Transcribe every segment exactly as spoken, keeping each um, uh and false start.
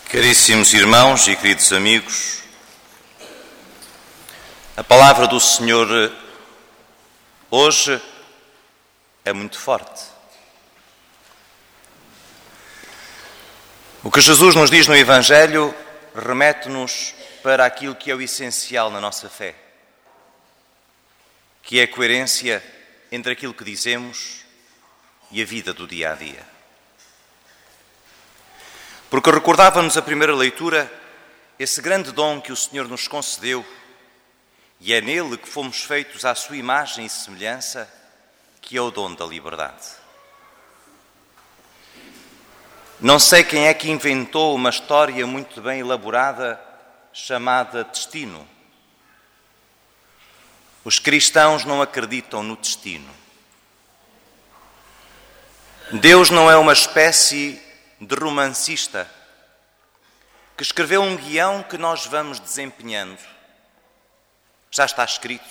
Caríssimos irmãos e queridos amigos, a palavra do Senhor hoje é muito forte. O que Jesus nos diz no Evangelho remete-nos para aquilo que é o essencial na nossa fé, que é a coerência entre aquilo que dizemos e a vida do dia a dia. Porque recordava-nos a primeira leitura esse grande dom que o Senhor nos concedeu, e é nele que fomos feitos à sua imagem e semelhança, que é o dom da liberdade. Não sei quem é que inventou uma história muito bem elaborada chamada destino. Os cristãos não acreditam no destino. Deus não é uma espécie de romancista que escreveu um guião que nós vamos desempenhando. Já está escrito.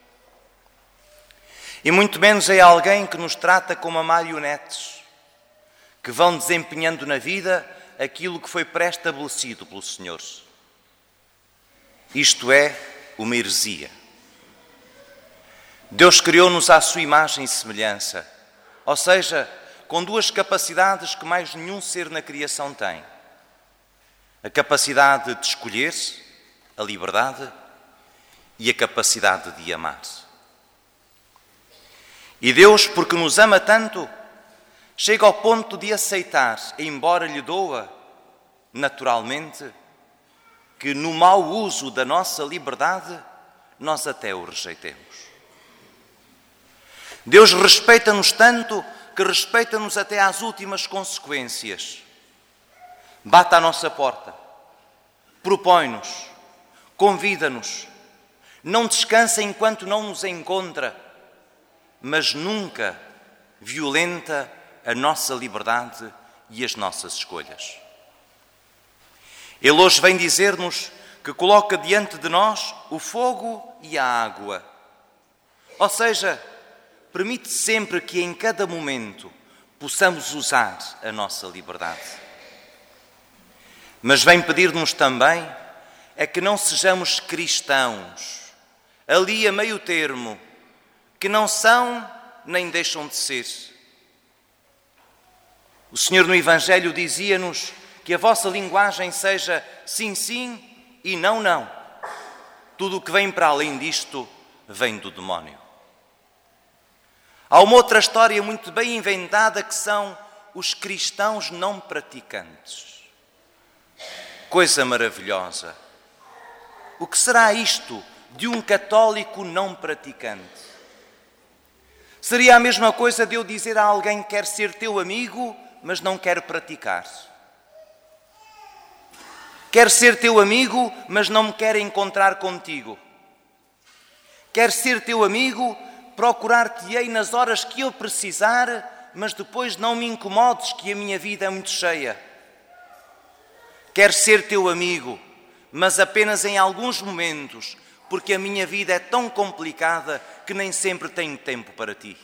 E muito menos é alguém que nos trata como a marionetes, que vão desempenhando na vida aquilo que foi pré-estabelecido pelo Senhor. Isto é uma heresia. Deus criou-nos à sua imagem e semelhança, ou seja, com duas capacidades que mais nenhum ser na criação tem. A capacidade de escolher, a liberdade, e a capacidade de amar. E Deus, porque nos ama tanto, chega ao ponto de aceitar, embora lhe doa, naturalmente, que no mau uso da nossa liberdade, nós até o rejeitemos. Deus respeita-nos tanto que respeita-nos até às últimas consequências. Bate à nossa porta, propõe-nos, convida-nos, não descansa enquanto não nos encontra, mas nunca violenta a nossa liberdade e as nossas escolhas. Ele hoje vem dizer-nos que coloca diante de nós o fogo e a água. Ou seja, permite sempre que em cada momento possamos usar a nossa liberdade. Mas vem pedir-nos também é que não sejamos cristãos, ali a meio termo, que não são nem deixam de ser. O Senhor no Evangelho dizia-nos que a vossa linguagem seja sim, sim e não, não. Tudo o que vem para além disto vem do demónio. Há uma outra história muito bem inventada que são os cristãos não praticantes. Coisa maravilhosa. O que será isto de um católico não praticante? Seria a mesma coisa de eu dizer a alguém que quer ser teu amigo, mas não quer praticar. Quer ser teu amigo, mas não me quer encontrar contigo. Quer ser teu amigo, procurar-te-ei nas horas que eu precisar, mas depois não me incomodes que a minha vida é muito cheia. Quero ser teu amigo, mas apenas em alguns momentos, porque a minha vida é tão complicada que nem sempre tenho tempo para ti.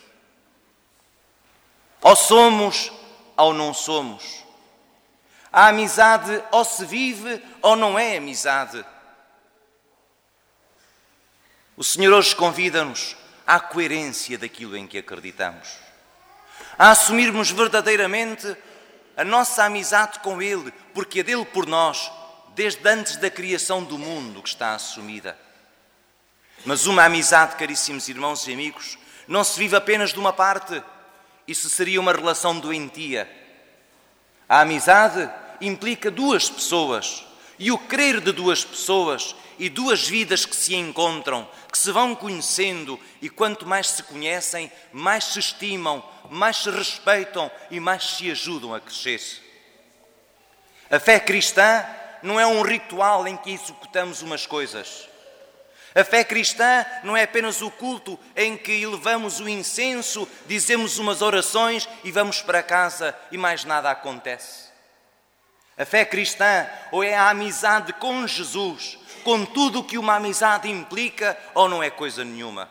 Ou somos, ou não somos. A amizade ou se vive, ou não é amizade. O Senhor hoje convida-nos à coerência daquilo em que acreditamos, a assumirmos verdadeiramente a nossa amizade com Ele, porque é dele por nós, desde antes da criação do mundo que está assumida. Mas uma amizade, caríssimos irmãos e amigos, não se vive apenas de uma parte, isso seria uma relação doentia. A amizade implica duas pessoas, e o querer de duas pessoas e duas vidas que se encontram, que se vão conhecendo, e quanto mais se conhecem, mais se estimam, mais se respeitam e mais se ajudam a crescer. A fé cristã não é um ritual em que executamos umas coisas. A fé cristã não é apenas o culto em que elevamos o incenso, dizemos umas orações e vamos para casa e mais nada acontece. A fé cristã ou é a amizade com Jesus, com tudo o que uma amizade implica, ou não é coisa nenhuma.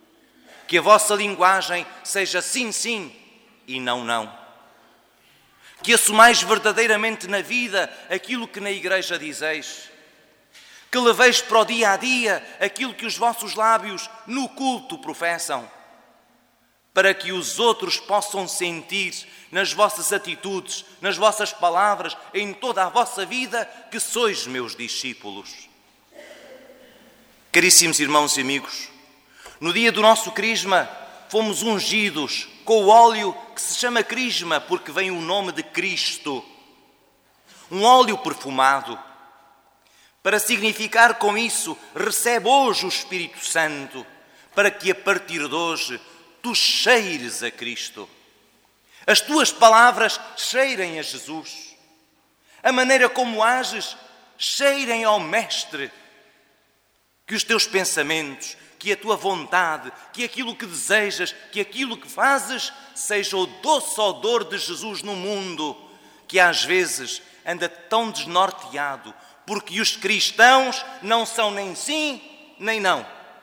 Que a vossa linguagem seja sim, sim e não, não. que assumais verdadeiramente na vida aquilo que na Igreja dizeis, que leveis para o dia a dia aquilo que os vossos lábios no culto professam, para que os outros possam sentir nas vossas atitudes, nas vossas palavras, em toda a vossa vida, que sois meus discípulos. Caríssimos irmãos e amigos, no dia do nosso crisma fomos ungidos com o óleo que se chama crisma, porque vem o nome de Cristo, um óleo perfumado, para significar com isso, recebe hoje o Espírito Santo, para que a partir de hoje tu cheires a Cristo. As tuas palavras cheirem a Jesus. A maneira como ages cheirem ao Mestre. Que os teus pensamentos, que a tua vontade, que aquilo que desejas, que aquilo que fazes, seja o doce odor de Jesus no mundo, que às vezes anda tão desnorteado, porque os cristãos não são nem sim, nem não.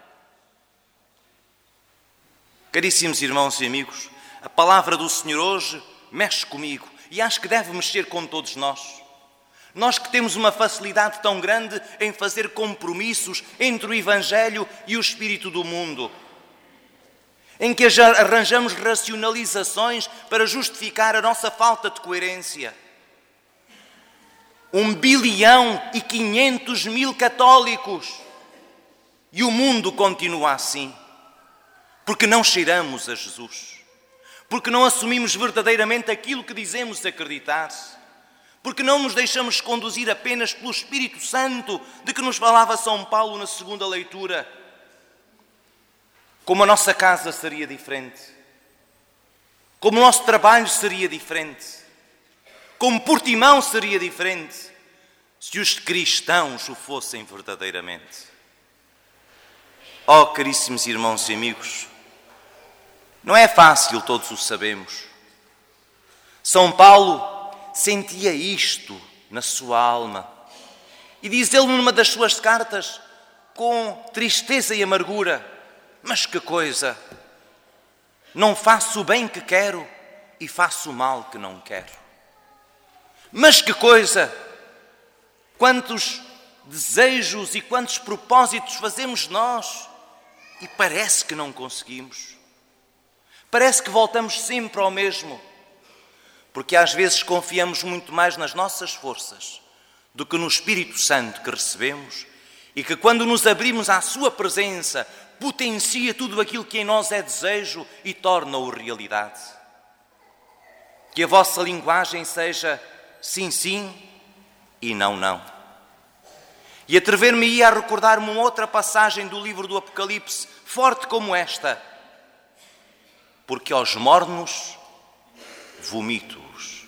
Caríssimos irmãos e amigos, a palavra do Senhor hoje mexe comigo e acho que deve mexer com todos nós. Nós que temos uma facilidade tão grande em fazer compromissos entre o Evangelho e o espírito do mundo, em que arranjamos racionalizações para justificar a nossa falta de coerência. Um bilhão e quinhentos mil católicos e o mundo continua assim, porque não cheiramos a Jesus, porque não assumimos verdadeiramente aquilo que dizemos acreditar, porque não nos deixamos conduzir apenas pelo Espírito Santo de que nos falava São Paulo na segunda leitura. Como a nossa casa seria diferente, como o nosso trabalho seria diferente, como Portimão seria diferente, se os cristãos o fossem verdadeiramente. Oh, caríssimos irmãos e amigos, não é fácil, todos o sabemos. São Paulo sentia isto na sua alma. E diz ele numa das suas cartas, com tristeza e amargura: mas que coisa! Não faço o bem que quero e faço o mal que não quero. Mas que coisa! Quantos desejos e quantos propósitos fazemos nós e parece que não conseguimos. Parece que voltamos sempre ao mesmo. Porque às vezes confiamos muito mais nas nossas forças do que no Espírito Santo que recebemos e que, quando nos abrimos à sua presença, potencia tudo aquilo que em nós é desejo e torna-o realidade. Que a vossa linguagem seja sim, sim e não, não. E atrever-me-ia a recordar-me uma outra passagem do livro do Apocalipse, forte como esta: porque aos mornos vomito-os.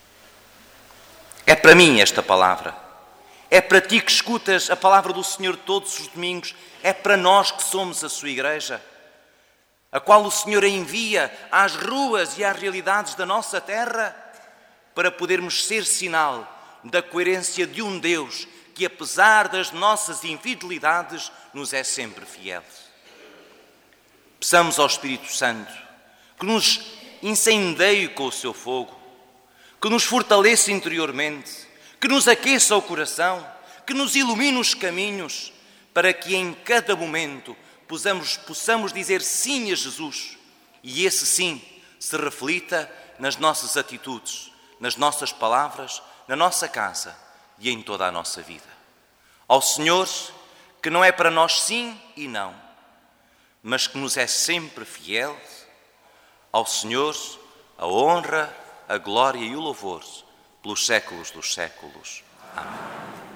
É para mim esta palavra. É para ti que escutas a palavra do Senhor todos os domingos. É para nós que somos a sua igreja, a qual o Senhor envia às ruas e às realidades da nossa terra para podermos ser sinal da coerência de um Deus que, apesar das nossas infidelidades, nos é sempre fiel. Peçamos ao Espírito Santo que nos incendeie com o seu fogo, que nos fortaleça interiormente, que nos aqueça o coração, que nos ilumine os caminhos, para que em cada momento possamos, possamos dizer sim a Jesus e esse sim se reflita nas nossas atitudes, nas nossas palavras, na nossa casa e em toda a nossa vida. Ao Senhor, que não é para nós sim e não, mas que nos é sempre fiel, ao Senhor a honra, a glória e o louvor pelos séculos dos séculos. Amém.